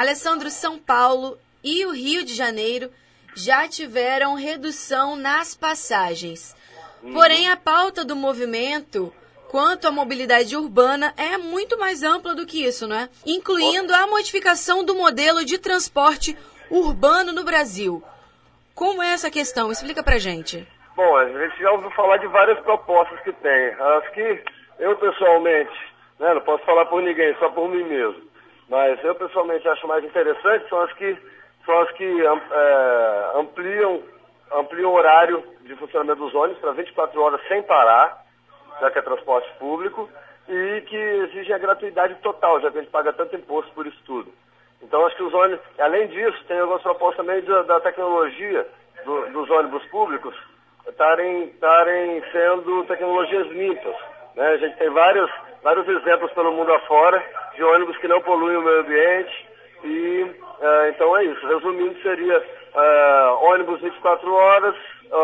Alessandro, São Paulo e o Rio de Janeiro já tiveram redução nas passagens. Porém, a pauta do movimento quanto à mobilidade urbana é muito mais ampla do que isso, não é? Incluindo a modificação do modelo de transporte urbano no Brasil. Como é essa questão? Explica pra gente. Bom, a gente já ouviu falar de várias propostas que tem. As que eu pessoalmente, não posso falar por ninguém, só por mim mesmo, mas eu pessoalmente acho mais interessante são as que ampliam o horário de funcionamento dos ônibus para 24 horas sem parar, já que é transporte público, e que exigem a gratuidade total, já que a gente paga tanto imposto por isso tudo. Então, acho que os ônibus, além disso, tem algumas propostas também da tecnologia dos ônibus públicos estarem sendo tecnologias limpas, né? A gente tem vários exemplos pelo mundo afora de ônibus que não poluem o meio ambiente e, então é isso. Resumindo, seria ônibus 24 horas,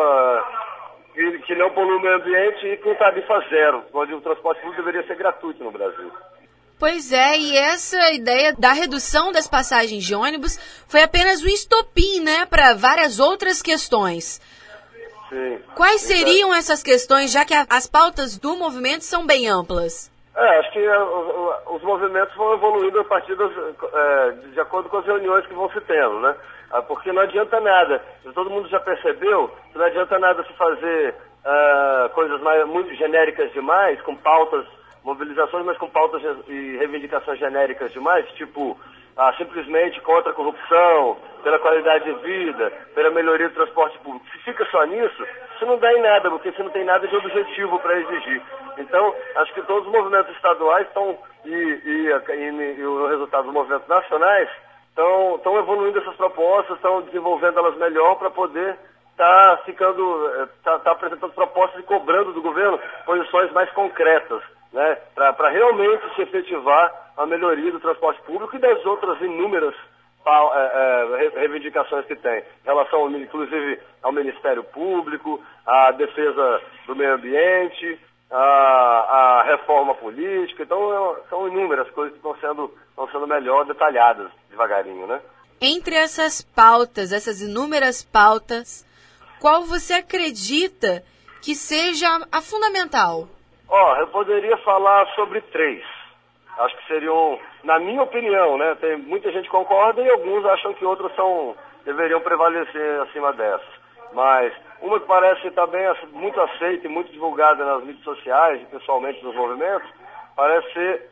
que não polui o meio ambiente e com tarifa zero, onde o transporte público deveria ser gratuito no Brasil. Pois é, e essa ideia da redução das passagens de ônibus foi apenas um estopim, né, para várias outras questões. Sim. Quais seriam essas questões, já que as pautas do movimento são bem amplas? Acho que os movimentos vão evoluindo a partir de acordo com as reuniões que vão se tendo, né? Porque não adianta nada, todo mundo já percebeu, que não adianta nada se fazer coisas muito genéricas demais, com pautas, mobilizações, mas com pautas e reivindicações genéricas demais, tipo simplesmente contra a corrupção, pela qualidade de vida, pela melhoria do transporte público. Se fica só nisso, isso não dá em nada, porque você não tem nada de objetivo para exigir. Então, acho que todos os movimentos estaduais estão, e o resultado dos movimentos nacionais, estão evoluindo essas propostas, estão desenvolvendo elas melhor para poder estar apresentando propostas e cobrando do governo posições mais concretas, né, para realmente se efetivar a melhoria do transporte público e das outras inúmeras reivindicações que tem, em relação, inclusive, ao Ministério Público, à defesa do meio ambiente, à reforma política. Então, são inúmeras coisas que estão sendo melhor detalhadas devagarinho, né? Entre essas pautas, essas inúmeras pautas, qual você acredita que seja a fundamental? Eu poderia falar sobre 3. Acho que seriam, na minha opinião, né? Tem muita gente que concorda e alguns acham que outras deveriam prevalecer acima dessas. Mas uma que parece estar bem muito aceita e muito divulgada nas mídias sociais e pessoalmente nos movimentos, parece ser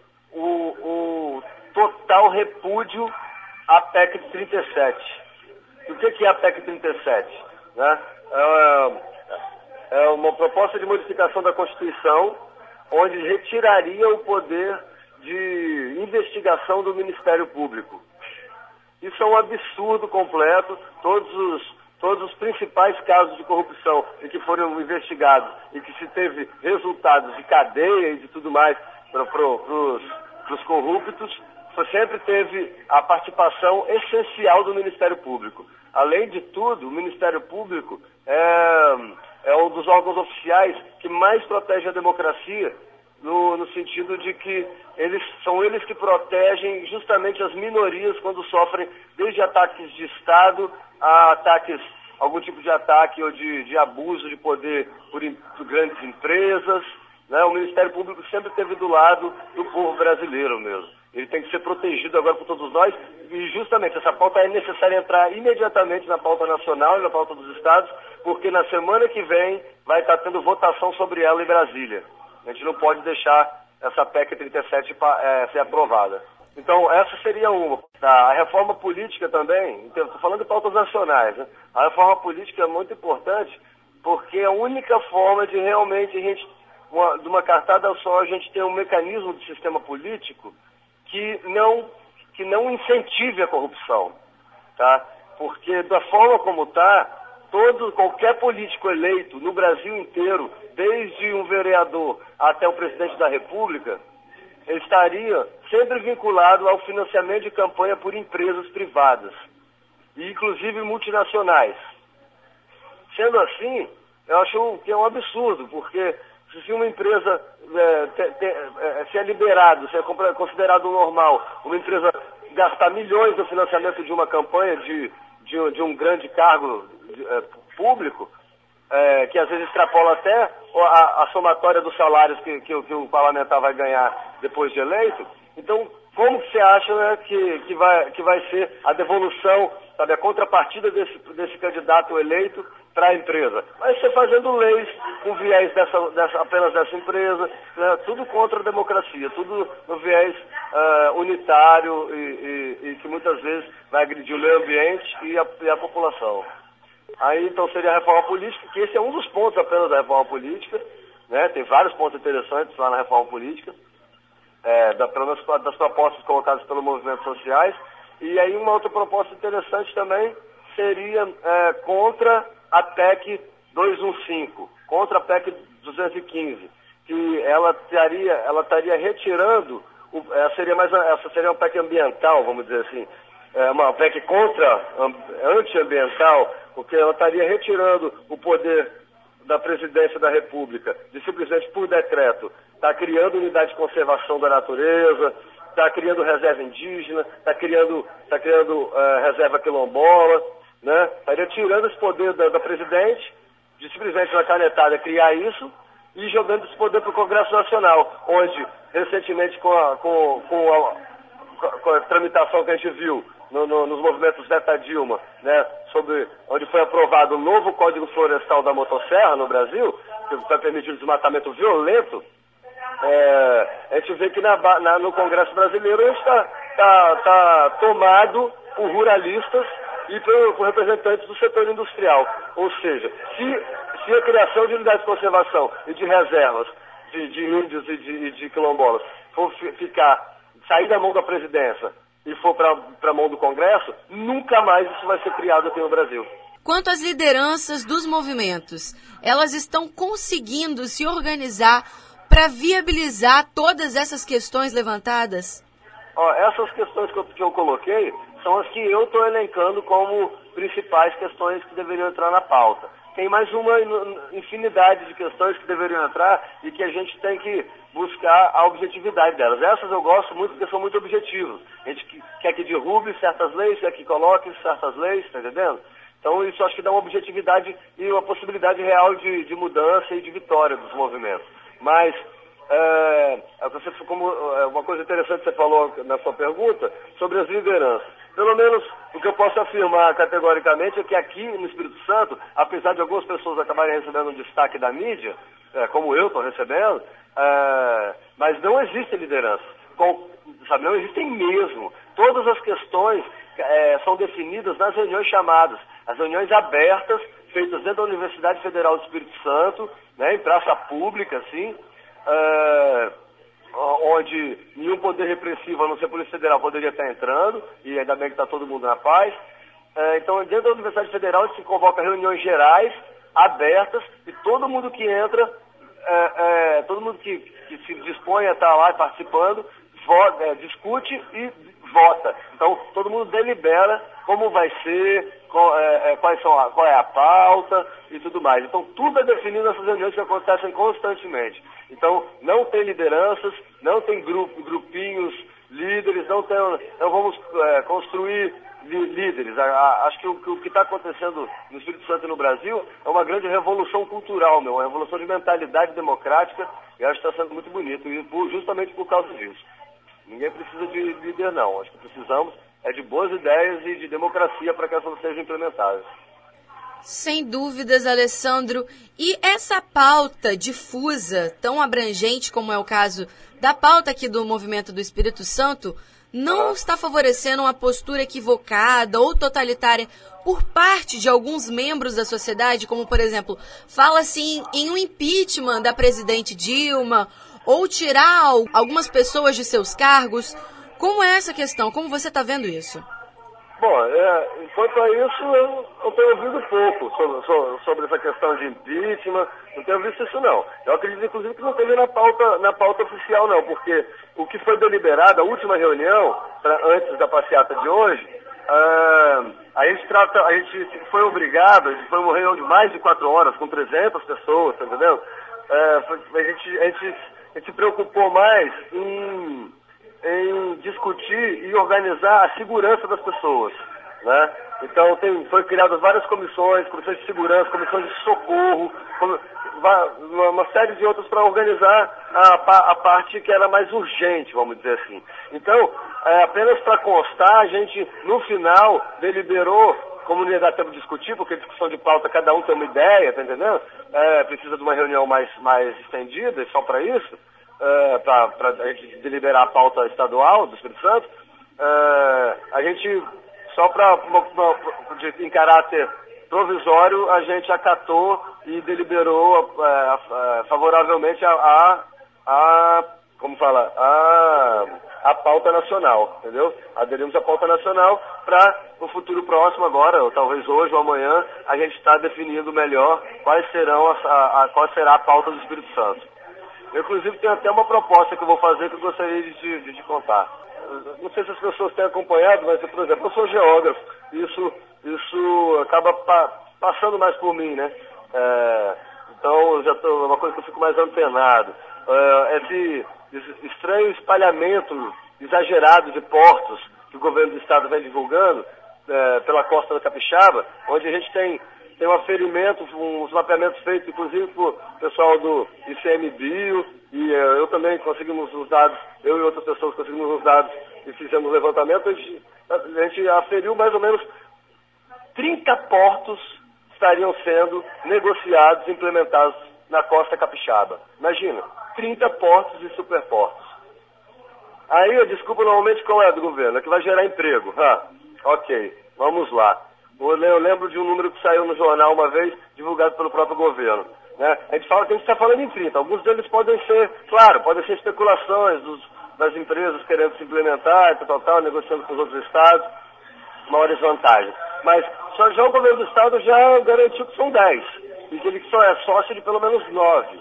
o total repúdio à PEC 37. E o que é a PEC 37? Né? É uma proposta de modificação da Constituição, onde retiraria o poder de investigação do Ministério Público. Isso é um absurdo completo. Todos os principais casos de corrupção em que foram investigados e que se teve resultados de cadeia e de tudo mais para os corruptos, sempre teve a participação essencial do Ministério Público. Além de tudo, o Ministério Público é um dos órgãos oficiais que mais protege a democracia, no sentido de que são eles que protegem justamente as minorias quando sofrem desde ataques de Estado a algum tipo de ataque ou de abuso de poder por grandes empresas, né? O Ministério Público sempre esteve do lado do povo brasileiro mesmo. Ele tem que ser protegido agora por todos nós e justamente essa pauta é necessária entrar imediatamente na pauta nacional e na pauta dos estados, porque na semana que vem vai estar tendo votação sobre ela em Brasília. A gente não pode deixar essa PEC 37 ser aprovada. Então, essa seria uma. A reforma política também, estou falando de pautas nacionais, né? A reforma política é muito importante porque é a única forma de realmente de uma cartada só, a gente ter um mecanismo de sistema político que não incentive a corrupção, tá? Porque da forma como está, qualquer político eleito no Brasil inteiro, desde um vereador até o presidente da República, ele estaria sempre vinculado ao financiamento de campanha por empresas privadas, e inclusive multinacionais. Sendo assim, eu acho que é um absurdo, porque se uma empresa se é liberado, se é considerado normal, uma empresa gastar milhões no financiamento de uma campanha de um grande cargo público, que às vezes extrapola até a somatória dos salários que o parlamentar vai ganhar depois de eleito. Então, como que você acha, né, que vai ser a devolução, sabe, a contrapartida desse candidato eleito para a empresa? Vai ser fazendo leis com viés apenas dessa empresa, né, tudo contra a democracia, tudo no viés unitário e que muitas vezes vai agredir o meio ambiente e a população. Aí, então, seria a reforma política, que esse é um dos pontos apenas da reforma política, né? Tem vários pontos interessantes lá na reforma política, pelo menos das propostas colocadas pelos movimentos sociais. E aí uma outra proposta interessante também seria contra a PEC 215, contra a PEC 215, que ela estaria retirando, essa seria uma PEC ambiental, vamos dizer assim, uma PEC anti-ambiental, porque ela estaria retirando o poder da presidência da República de simplesmente por decreto está criando unidade de conservação da natureza, está criando reserva indígena, está criando reserva quilombola, né? Estaria tirando esse poder da presidente de simplesmente na canetada criar isso e jogando esse poder para o Congresso Nacional, onde recentemente com a tramitação que a gente viu nos movimentos Zeta Dilma, né, onde foi aprovado o novo Código Florestal da motosserra no Brasil, que vai permitir o desmatamento violento, a gente vê que no Congresso Brasileiro a gente está tomado por ruralistas e por representantes do setor industrial. Ou seja, se a criação de unidades de conservação e de reservas de índios e de quilombolas for sair da mão da presidência e for para a mão do Congresso, nunca mais isso vai ser criado aqui no Brasil. Quanto às lideranças dos movimentos, elas estão conseguindo se organizar para viabilizar todas essas questões levantadas? Essas questões que eu coloquei são as que eu estou elencando como principais questões que deveriam entrar na pauta. Tem mais uma infinidade de questões que deveriam entrar e que a gente tem que buscar a objetividade delas. Essas eu gosto muito porque são muito objetivas. A gente quer que derrube certas leis, quer que coloque certas leis, está entendendo? Então isso acho que dá uma objetividade e uma possibilidade real de mudança e de vitória dos movimentos. Mas uma coisa interessante que você falou na sua pergunta sobre as lideranças. Pelo menos o que eu posso afirmar categoricamente é que aqui no Espírito Santo, apesar de algumas pessoas acabarem recebendo um destaque da mídia, como eu estou recebendo, mas não existem lideranças. Não existem mesmo. Todas as questões são definidas nas reuniões chamadas, as reuniões abertas, feitas dentro da Universidade Federal do Espírito Santo, né, em praça pública, assim, onde nenhum poder repressivo, a não ser a Polícia Federal, poderia estar entrando, e ainda bem que está todo mundo na paz. Então, dentro da Universidade Federal, a gente se convoca reuniões gerais, abertas, e todo mundo que entra, todo mundo que se dispõe a estar lá participando, discute e vota. Então, todo mundo delibera como vai ser, qual é a pauta e tudo mais. Então, tudo é definido nessas reuniões que acontecem constantemente. Então, não tem lideranças, não tem grupinhos, líderes, não vamos construir líderes. Acho que o que está acontecendo no Espírito Santo e no Brasil é uma grande revolução cultural, uma revolução de mentalidade democrática, e acho que está sendo muito bonito, e justamente por causa disso. Ninguém precisa de líder, não. Acho que precisamos de boas ideias e de democracia para que elas sejam implementadas. Sem dúvidas, Alessandro. E essa pauta difusa, tão abrangente como é o caso da pauta aqui do Movimento do Espírito Santo, não está favorecendo uma postura equivocada ou totalitária por parte de alguns membros da sociedade, como, por exemplo, fala-se em um impeachment da presidente Dilma, ou tirar algumas pessoas de seus cargos. Como é essa questão? Como você está vendo isso? Bom, enquanto a isso, eu tenho ouvido pouco sobre essa questão de impeachment, não tenho visto isso não. Eu acredito, inclusive, que não teve na pauta oficial não, porque o que foi deliberado, a última reunião, antes da passeata de hoje, a gente foi obrigado, a gente foi uma reunião de mais de 4 horas, com 300 pessoas, tá entendendo? A gente se preocupou mais em discutir e organizar a segurança das pessoas, né? Então foi criadas várias comissões de segurança, comissões de socorro, uma série de outras para organizar a parte que era mais urgente, vamos dizer assim. Então, apenas para constar, a gente no final deliberou, como não ia dar tempo de discutir, porque discussão de pauta cada um tem uma ideia, tá entendendo? Precisa de uma reunião mais estendida, só para isso, para a gente deliberar a pauta estadual do Espírito Santo. A gente, só em caráter provisório, a gente acatou e deliberou favoravelmente a pauta nacional, entendeu? Aderimos à pauta nacional para no futuro próximo agora, ou talvez hoje ou amanhã, a gente está definindo melhor qual será a pauta do Espírito Santo. Eu, inclusive, tenho até uma proposta que eu vou fazer que eu gostaria de te contar. Não sei se as pessoas têm acompanhado, mas, por exemplo, eu sou geógrafo. Isso acaba passando mais por mim, né? Então, uma coisa que eu fico mais antenado. Esse estranho espalhamento exagerado de portos que o governo do estado vem divulgando pela costa da Capixaba, onde a gente tem um aferimento, uns mapeamentos feitos, inclusive por pessoal do ICMBio, e eu também conseguimos os dados, eu e outras pessoas conseguimos os dados e fizemos levantamento. A gente aferiu mais ou menos 30 portos estariam sendo negociados e implementados na costa capixaba. Imagina, 30 portos e superportos. Aí a desculpa normalmente qual é do governo? É que vai gerar emprego. Ok, vamos lá. Eu lembro de um número que saiu no jornal uma vez, divulgado pelo próprio governo. Né? A gente fala que a gente está falando em 30. Alguns deles podem ser especulações das empresas querendo se implementar, negociando com os outros estados, maiores vantagens. Mas já o governo do estado já garantiu que são 10, e que ele só é sócio de pelo menos 9.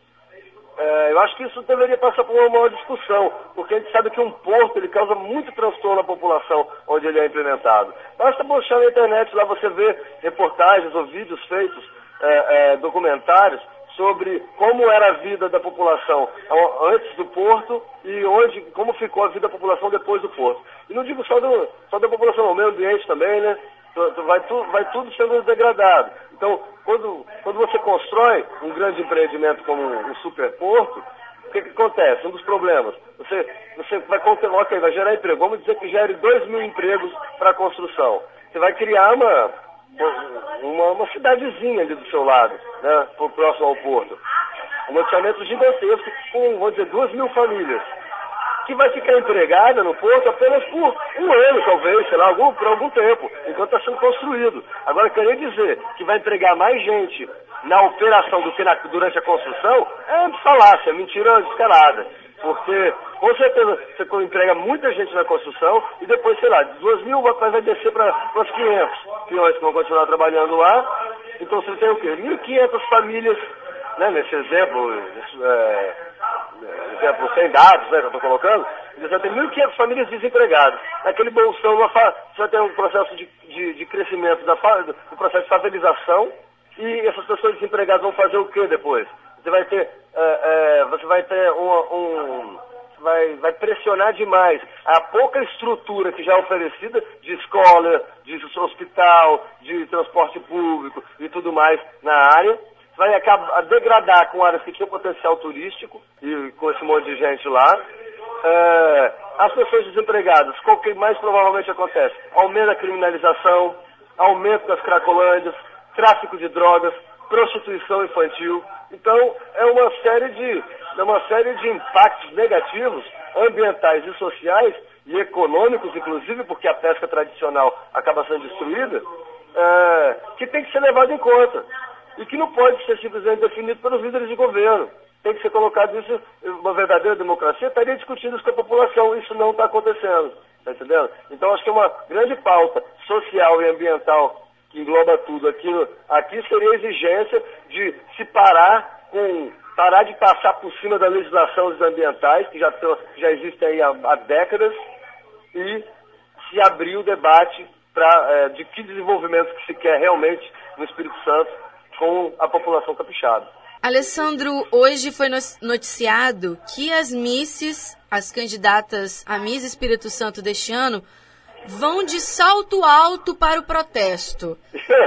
Eu acho que isso deveria passar por uma maior discussão, porque a gente sabe que um porto ele causa muito transtorno à população onde ele é implementado. Basta puxar na internet, lá você vê reportagens ou vídeos feitos, documentários, sobre como era a vida da população antes do porto e como ficou a vida da população depois do porto. E não digo só da população, o meio ambiente também, né? Vai tudo sendo degradado. Então, quando você constrói um grande empreendimento como um superporto, o que acontece? Um dos problemas, você vai gerar emprego. Vamos dizer que gere 2.000 empregos para a construção. Você vai criar uma cidadezinha ali do seu lado, né, próximo ao porto. Um loteamento gigantesco com, vamos dizer, 2.000 famílias, que vai ficar empregada no porto apenas por um ano, talvez, sei lá, por algum tempo, enquanto está sendo construído. Agora, querer dizer que vai empregar mais gente na operação do que durante a construção é falácia, mentira descarada. Porque, com certeza, você emprega muita gente na construção e depois, sei lá, de 2.000 vai descer para os 500 peões que vão continuar trabalhando lá. Então, você tem o quê? 1.500 famílias, né, nesse exemplo sem dados, né, que eu estou colocando, você vai ter 1.500 famílias desempregadas. Naquele bolsão, você vai ter um processo de crescimento do processo de favelização, e essas pessoas desempregadas vão fazer o que depois? Você vai ter, vai pressionar demais a pouca estrutura que já é oferecida de escola, de hospital, de transporte público e tudo mais na área. Vai acabar a degradar com áreas que tinham potencial turístico e com esse monte de gente lá. As pessoas desempregadas, o que mais provavelmente acontece? Aumento da criminalização, aumento das cracolândias, tráfico de drogas, prostituição infantil. Então, é uma série de impactos negativos, ambientais e sociais, e econômicos, inclusive, porque a pesca tradicional acaba sendo destruída, que tem que ser levado em conta. E que não pode ser simplesmente definido pelos líderes de governo. Tem que ser colocado isso, uma verdadeira democracia estaria discutindo isso com a população. Isso não está acontecendo, tá entendendo? Então, acho que é uma grande pauta social e ambiental que engloba tudo. Aqui seria a exigência de se parar de passar por cima da legislação ambientais, que já existe aí há décadas, e se abrir o debate de que desenvolvimento que se quer realmente no Espírito Santo com a população capixaba. Alessandro, hoje foi noticiado que as misses, as candidatas a Miss Espírito Santo deste ano, vão de salto alto para o protesto.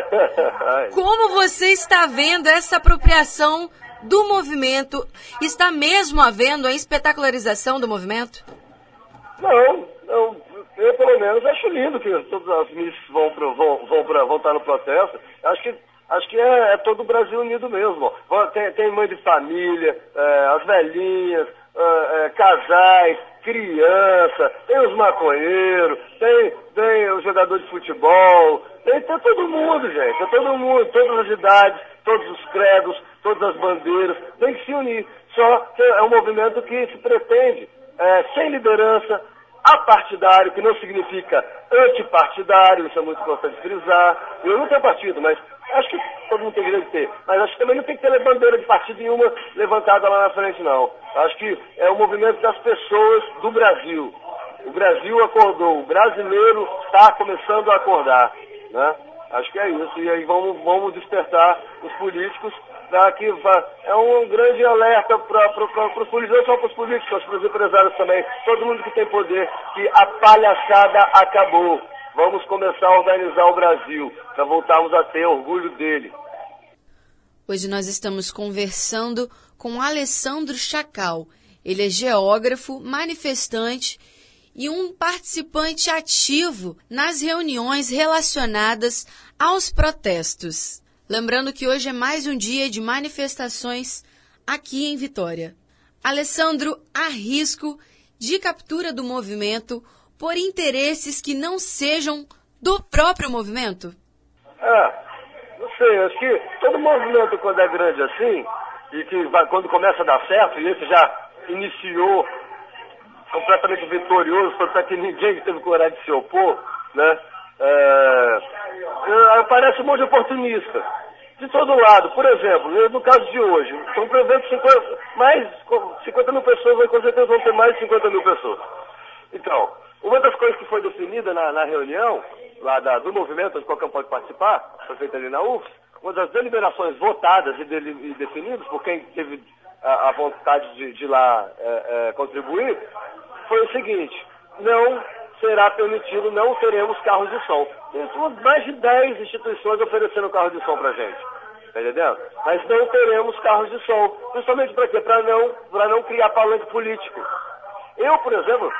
Como você está vendo essa apropriação do movimento? Está mesmo havendo a espetacularização do movimento? Não, eu pelo menos acho lindo que todas as misses vão estar no protesto. Acho que é todo o Brasil unido mesmo. Tem mãe de família, as velhinhas, casais, criança, tem os maconheiros, tem os jogadores de futebol, tem todo mundo, gente, tem todo mundo, todas as idades, todos os credos, todas as bandeiras, tem que se unir. Só que é um movimento que se pretende, sem liderança, apartidário, que não significa antipartidário, isso é muito importante frisar. Eu não tenho partido, mas acho que todo mundo tem direito de ter. Mas acho que também não tem que ter bandeira de partido nenhuma levantada lá na frente, não. Acho que é o movimento das pessoas do Brasil. O Brasil acordou, o brasileiro está começando a acordar, né? Acho que é isso. E aí vamos despertar os políticos para que é um grande alerta para os políticos, não só para os políticos, para os empresários também, todo mundo que tem poder, que a palhaçada acabou. Vamos começar a organizar o Brasil, para voltarmos a ter orgulho dele. Hoje nós estamos conversando com Alessandro Chacal. Ele é geógrafo, manifestante e um participante ativo nas reuniões relacionadas aos protestos. Lembrando que hoje é mais um dia de manifestações aqui em Vitória. Alessandro, há risco de captura do movimento por interesses que não sejam do próprio movimento? Não sei, acho que todo movimento, quando é grande assim, e que quando começa a dar certo, e esse já iniciou completamente vitorioso, tanto é que ninguém teve coragem de se opor, né? Parece um monte de oportunista. De todo lado, por exemplo, no caso de hoje, estão prevendo 50 mil pessoas, com certeza vão ter mais de 50 mil pessoas. Então, uma das coisas que foi definida na reunião, lá do movimento, onde qualquer um pode participar, foi feita ali na UFS, uma das deliberações votadas e definidas por quem teve a vontade de ir lá contribuir, foi o seguinte: não será permitido, não teremos carros de som. Tem mais de 10 instituições oferecendo carro de som pra gente, tá entendendo? Mas não teremos carros de som, justamente para quê? Para não criar palanque político. Eu, por exemplo,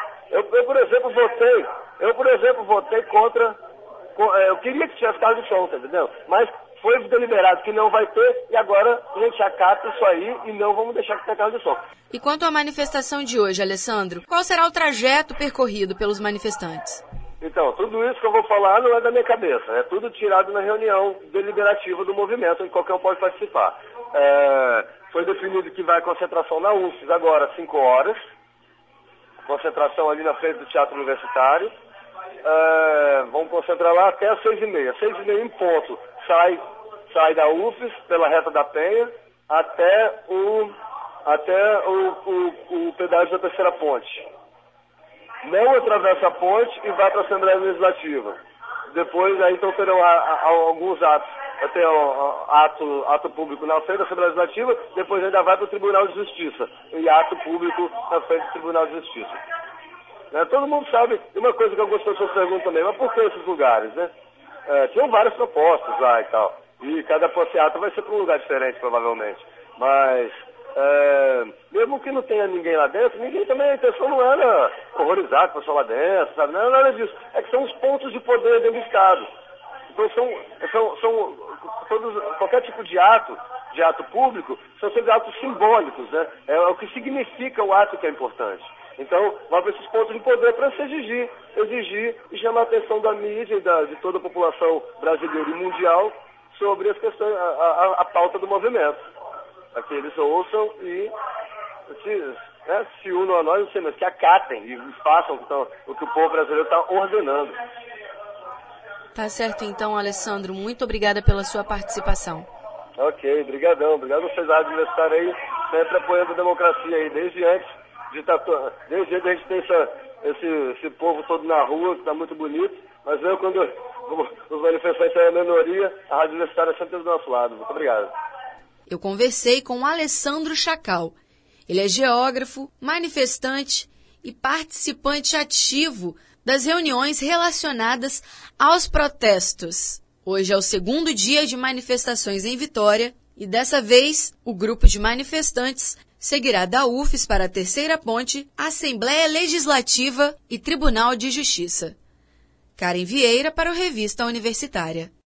votei contra. Eu queria que tivesse carro de som, tá entendendo? Mas foi deliberado que não vai ter, e agora a gente acata isso aí e não vamos deixar que tenha carro de som. E quanto à manifestação de hoje, Alessandro, qual será o trajeto percorrido pelos manifestantes? Então, tudo isso que eu vou falar não é da minha cabeça, é tudo tirado na reunião deliberativa do movimento, onde qualquer um pode participar. Foi definido que vai concentração na UFS agora às 5 horas, concentração ali na frente do Teatro Universitário. Vamos concentrar lá até às 6h30. 6h30 em ponto. Sai da UFS pela Reta da Penha até o pedágio da Terceira Ponte. Não atravessa a ponte e vai para a Assembleia Legislativa. Depois aí então terão alguns atos. Vai ter ato público na frente da Assembleia Legislativa, depois ainda vai para o Tribunal de Justiça. E ato público na frente do Tribunal de Justiça. Todo mundo sabe, e uma coisa que algumas pessoas perguntam também, mas por que esses lugares, né? Tinham várias propostas lá e tal. E cada passeata vai ser para um lugar diferente, provavelmente. Mas, mesmo que não tenha ninguém lá dentro, a intenção não era horrorizar com o pessoal lá dentro, sabe? Não é nada disso. É que são os pontos de poder dentro do Estado. Então são qualquer tipo de ato público, são sempre atos simbólicos, né? É o que significa o ato que é importante. Então, vai para esses pontos de poder para se exigir e chamar a atenção da mídia e de toda a população brasileira e mundial sobre as questões, a pauta do movimento. Para que eles ouçam e se unam a nós, não sei, mas que acatem e façam o que o povo brasileiro está ordenando. Tá certo então, Alessandro. Muito obrigada pela sua participação. Ok, brigadão. Obrigado a vocês da Rádio Universitária aí, sempre apoiando a democracia aí, desde antes desde a gente tem esse povo todo na rua, que está muito bonito, mas quando os manifestantes são a minoria, a Rádio Universitária sempre do nosso lado. Muito obrigado. Eu conversei com Alessandro Chacal. Ele é geógrafo, manifestante e participante ativo das reuniões relacionadas aos protestos. Hoje é o segundo dia de manifestações em Vitória e, dessa vez, o grupo de manifestantes seguirá da UFES para a Terceira Ponte, Assembleia Legislativa e Tribunal de Justiça. Karen Vieira para o Revista Universitária.